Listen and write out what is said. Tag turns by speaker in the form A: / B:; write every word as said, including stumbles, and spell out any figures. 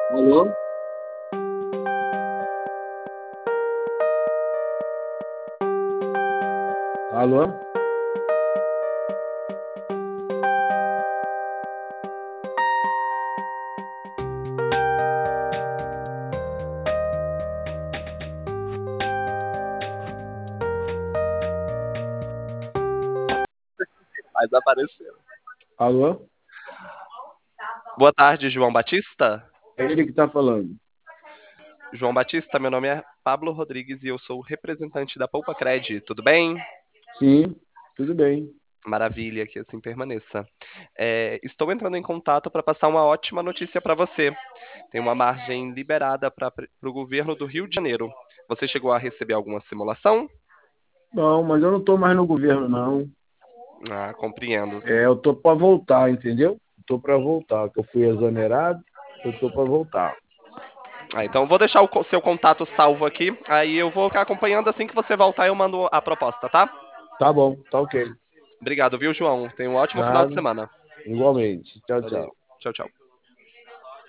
A: Alô? Alô?
B: Mas apareceu.
A: Alô?
B: Boa tarde, João Batista.
A: É ele que está falando.
B: João Batista, meu nome é Pablo Rodrigues e eu sou o representante da Poupa Cred. Tudo bem?
A: Sim, tudo bem.
B: Maravilha, que assim permaneça. É, estou entrando em contato para passar uma ótima notícia para você. Tem uma margem liberada para o governo do Rio de Janeiro. Você chegou a receber alguma simulação?
A: Não, mas eu não estou mais no governo, não.
B: Ah, compreendo.
A: É, eu estou para voltar, entendeu? Estou para voltar, que eu fui exonerado, eu estou para voltar.
B: Ah, então vou deixar o co- seu contato salvo aqui. Aí eu vou ficar acompanhando assim que você voltar, eu mando a proposta, tá?
A: Tá bom, tá ok.
B: Obrigado, viu, João? Tenha um ótimo final de
A: Nada,
B: semana.
A: igualmente. Tchau,
B: Valeu.
A: tchau.
B: Tchau, tchau.